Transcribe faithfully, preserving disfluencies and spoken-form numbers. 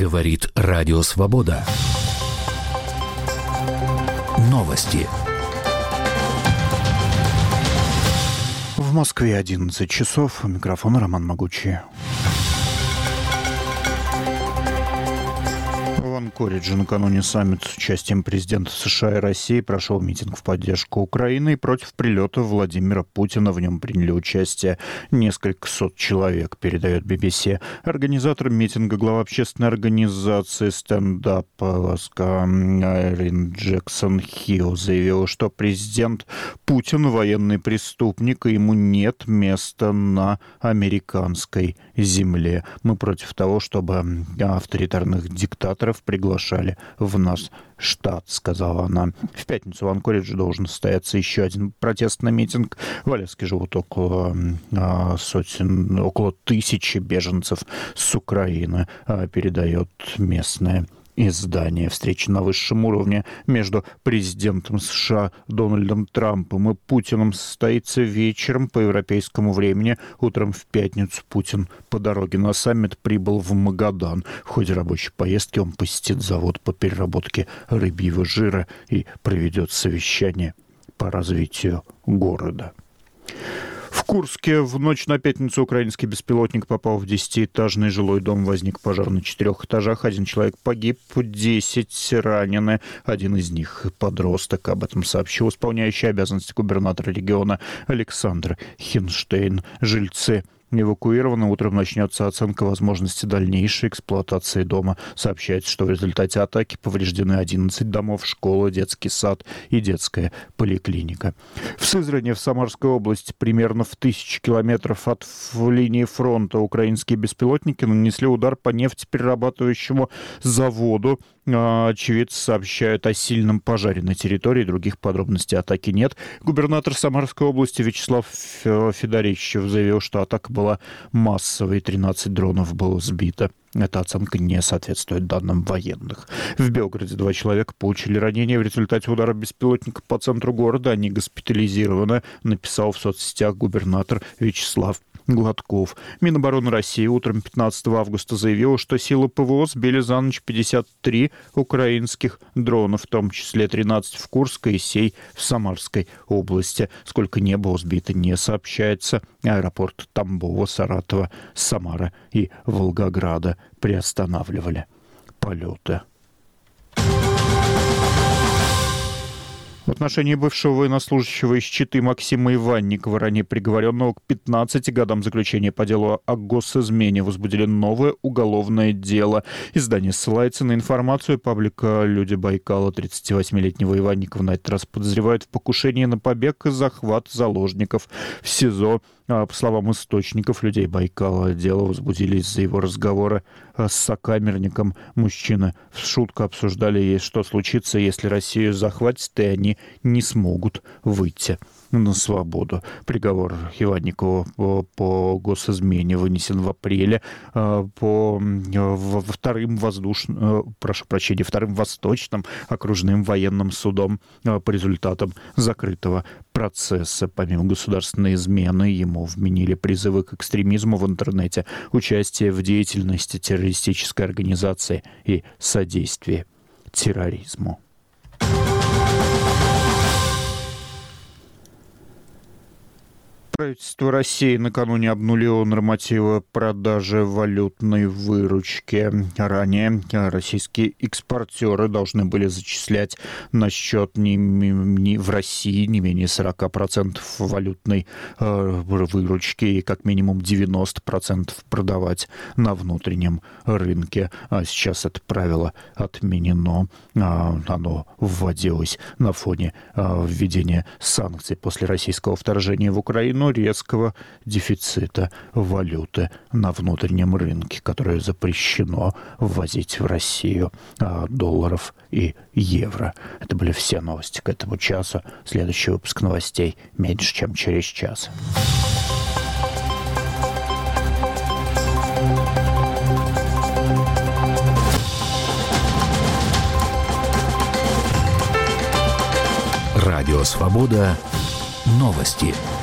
Говорит Радио Свобода. Новости. В Москве одиннадцать часов. У микрофона Роман Могучий. В Анкоридже накануне саммита с участием президента США и России прошел митинг в поддержку Украины и против прилета Владимира Путина. В нем приняли участие несколько сот человек, передает би би си. Организатор митинга, глава общественной организации «Стендап» Ласка Айрин Джексон Хилл заявила, что президент Путин военный преступник, и ему нет места на американской земле. Мы против того, чтобы авторитарных диктаторов приглашали в наш штат, сказала она. В пятницу в Анкоридже должен состояться еще один протестный митинг. В Аляске живут около а, сотен, около тысячи беженцев с Украины, а, передает местное издание. Встреча на высшем уровне между президентом США Дональдом Трампом и Путиным состоится вечером по европейскому времени. Утром в пятницу Путин по дороге на саммит прибыл в Магадан. В ходе рабочей поездки он посетит завод по переработке рыбьего жира и проведет совещание по развитию города. В Курске в ночь на пятницу украинский беспилотник попал в десятиэтажный жилой дом. Возник пожар на четырех этажах. Один человек погиб, десять ранены. Один из них подросток. Об этом сообщил исполняющий обязанности губернатора региона Александр Хинштейн. Жильцы эвакуированы. Утром начнется оценка возможности дальнейшей эксплуатации дома. Сообщается, что в результате атаки повреждены одиннадцать домов, школа, детский сад и детская поликлиника. В Сызрани, в Самарской области, примерно в тысячи километров от линии фронта, украинские беспилотники нанесли удар по нефтеперерабатывающему заводу. Очевидцы сообщают о сильном пожаре на территории. Других подробностей атаки нет. Губернатор Самарской области Вячеслав Федорищев заявил, что атака была массовой. тринадцать дронов было сбито. Эта оценка не соответствует данным военных. В Белгороде два человека получили ранения в результате удара беспилотника по центру города. Они госпитализированы, написал в соцсетях губернатор Вячеслав Гладков. Минобороны России утром пятнадцатого августа заявила, что силы ПВО сбили за ночь пятьдесят три украинских дрона, в том числе тринадцать в Курской и семь в Самарской области. Сколько не было сбито, не сообщается. Аэропорты Тамбова, Саратова, Самара и Волгограда приостанавливали полеты. В отношении бывшего военнослужащего из Читы Максима Иванникова, ранее приговоренного к пятнадцати годам заключения по делу о госизмене, возбудили новое уголовное дело. Издание ссылается на информацию паблика «Люди Байкала». тридцативосьмилетнего Иванникова на этот раз подозревают в покушении на побег и захват заложников в СИЗО. По словам источников «Людей Байкала», дело возбудили из-за его разговора с сокамерником. Мужчины в шутку обсуждали, что случится, если Россию захватит, и они не смогут выйти на свободу. Приговор Иванникову по, по госизмене вынесен в апреле по во вторым воздушным, прошу прощения, вторым Восточным окружным военным судом по результатам закрытого процесса. Помимо государственной измены, ему вменили призывы к экстремизму в интернете, участие в деятельности террористической организации и содействие терроризму. Правительство России накануне обнулило нормативы продажи валютной выручки. Ранее российские экспортеры должны были зачислять на счет не, не, в России не менее сорок процентов валютной э, выручки и как минимум девяносто процентов продавать на внутреннем рынке. А сейчас это правило отменено. А, оно вводилось на фоне а, введения санкций после российского вторжения в Украину, резкого дефицита валюты на внутреннем рынке, которое запрещено ввозить в Россию а, долларов и евро. Это были все новости к этому часу. Следующий выпуск новостей меньше, чем через час. Радио Свобода. Новости.